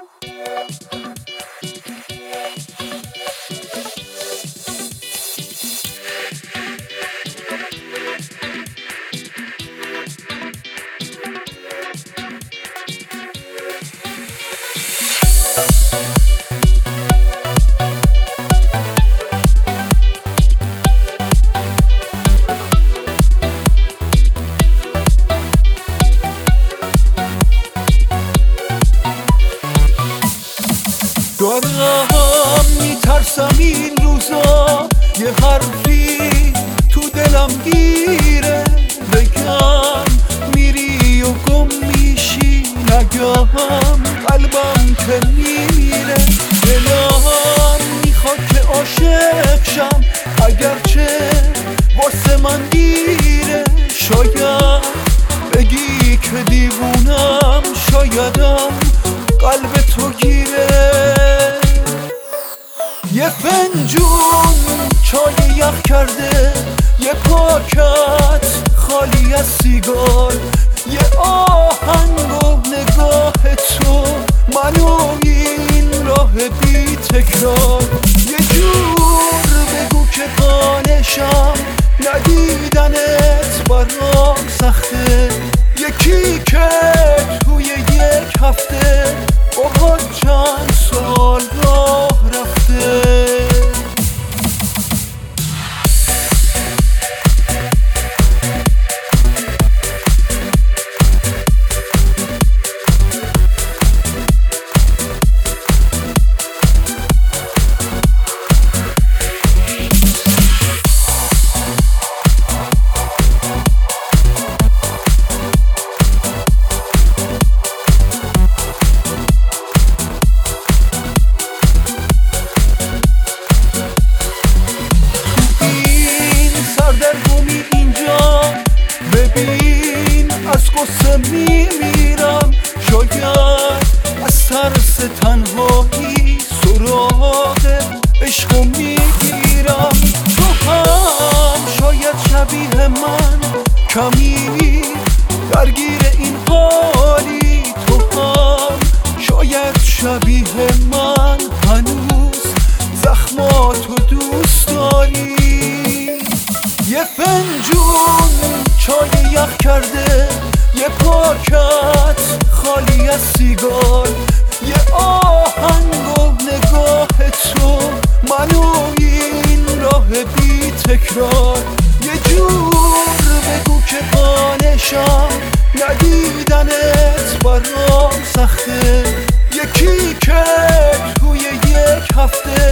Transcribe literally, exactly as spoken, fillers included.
دارم میترسم این روزا یه حرفی تو دلم گیره، بگم میری و گم میشی، نگم قلبم که میمیره. دلم میخواد که عاشق شم اگرچه واسه من گیره. شاید بگی که دیوونم، شایدم قلب تو گیره. یه فنجون چای یخ کرده، یه پاکت خالی از سیگار، یه آهنگ و نگاه تو، منو این راه بی تکرار. یه جور بگو که قانشم، ندیدنت برام سخته. یکی که توی یک هفته باهات چند سال راه رفته. ببین از قصه میمیرم، شاید از ترس تنهایی سراغ عشقو میگیرم. تو هم شاید شبیه من کمی درگیر این حالی، تو هم شاید شبیه من هنوز زخماتو دوست داری. یه فنجون چای یخ کرده، یه پاکت خالی از سیگار، یه آهنگ و نگاه تو، منو این راه بی تکرار. یه جور بگو که قانشم، ندیدنت برام سخته. یکی که توی یک هفته